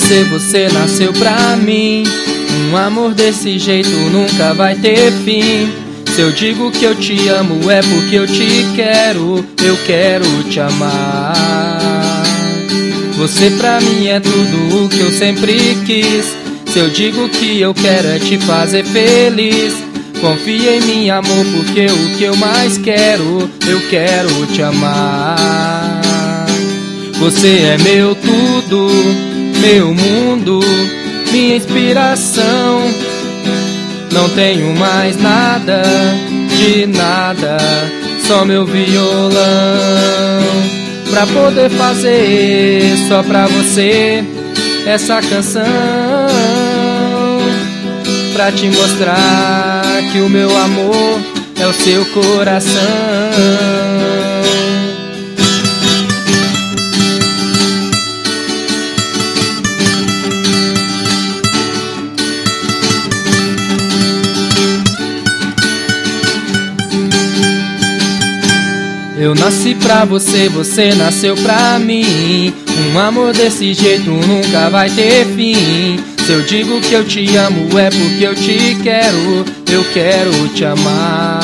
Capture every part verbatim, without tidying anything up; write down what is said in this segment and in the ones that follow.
você, você nasceu pra mim. Um amor desse jeito nunca vai ter fim. Se eu digo que eu te amo é porque eu te quero, eu quero te amar. Você pra mim é tudo o que eu sempre quis. Se eu digo que eu quero é te fazer feliz. Confia em mim, amor, porque o que eu mais quero, eu quero te amar. Você é meu tudo, meu mundo, minha inspiração. Não tenho mais nada, de nada, só meu violão pra poder fazer só pra você essa canção, pra te mostrar que o meu amor é o seu coração. Eu nasci pra você, você nasceu pra mim. Um amor desse jeito nunca vai ter fim. Se eu digo que eu te amo é porque eu te quero, eu quero te amar.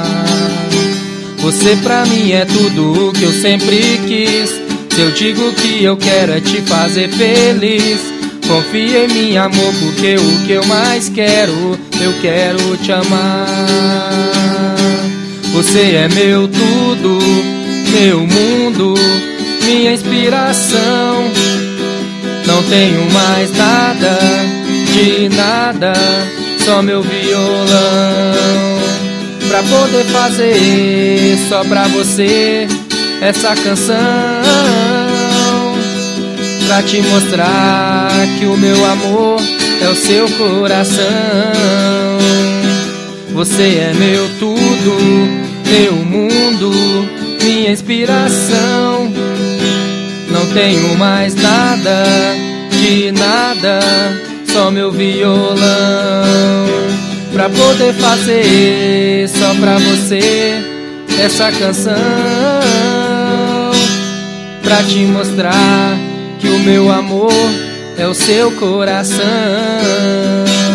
Você pra mim é tudo o que eu sempre quis. Se eu digo que eu quero é te fazer feliz. Confia em mim, amor, porque o que eu mais quero, eu quero te amar. Você é meu tudo, meu mundo, minha inspiração. Não tenho mais nada, de nada, só meu violão pra poder fazer só pra você essa canção, pra te mostrar que o meu amor é o seu coração. Você é meu tudo, meu mundo, minha inspiração. Não tenho mais nada, de nada, só meu violão pra poder fazer só pra você essa canção, pra te mostrar que o meu amor é o seu coração.